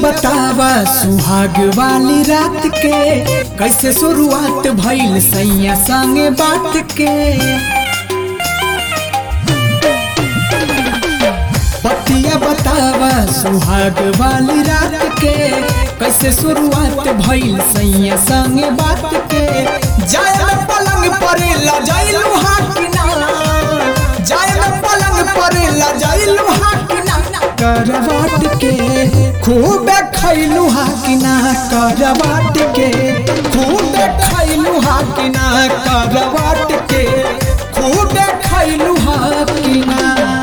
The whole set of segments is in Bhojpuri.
बतावा सुहाग वाली रात के कैसे शुरुआत भइल सैया संगे बात के। पतिया बतावा सुहाग वाली रात के कैसे शुरुआत भइल सैया संगे बात के। जाय में पलंग परे ला जाइलू हाकिना, जाय में पलंग परे ला जाइलू हाकिना, करवाट के खूब खैलू हाकिना, करवाट के खूब खैलू हाकिना, करवाट के खूब खैलू हाकिना।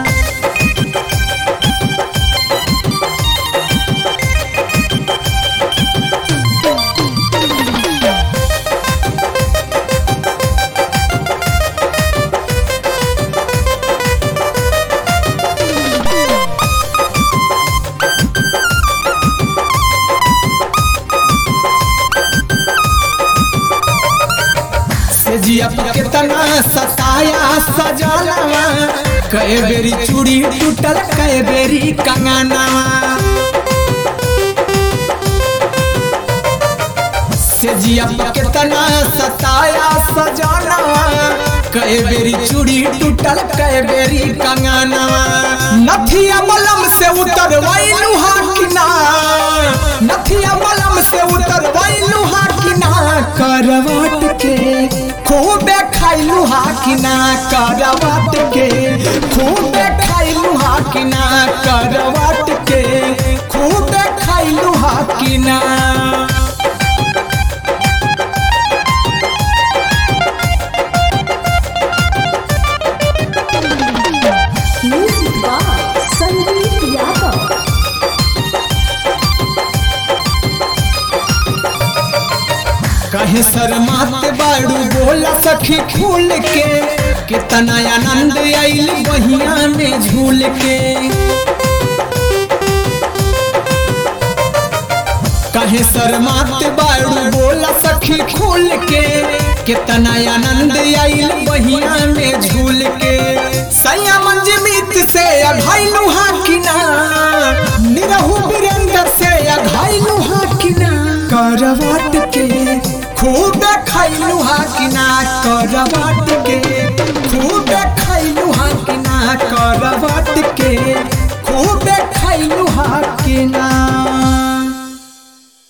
जिया कितना सताया सजलवा, कई बेरी चूड़ी टूटल कई बेरी कंगनवा। से जिया कितना सताया सजलवा, कई बेरी चूड़ी टूटल कई बेरी कंगनवा। नथिया मलम से उतरवाइलू हाकिना, नथिया मलम से उतरवाइलू हाकिना, करवाट के खूब खैलू हाकिना, करवाट के खूब खैलू हाकिना, करवाट के खूब खैलू हाकिना। Music by Sandeep Yadav. कहे शर्मात बाड़ू बोला सखी फूल के, कितना आनंद आइल बहिया में झूल के। कहे शर्मात बाड़ू बोला सखी फूल के, कितना आनंद आइल बहिया में झूल के। सैया मंजमीत से अघाइलू हाकिना, निरहु वीरेंद्र से अघाइलू हाकिना, करवाट के खूब खैलू हाकिना, करवाट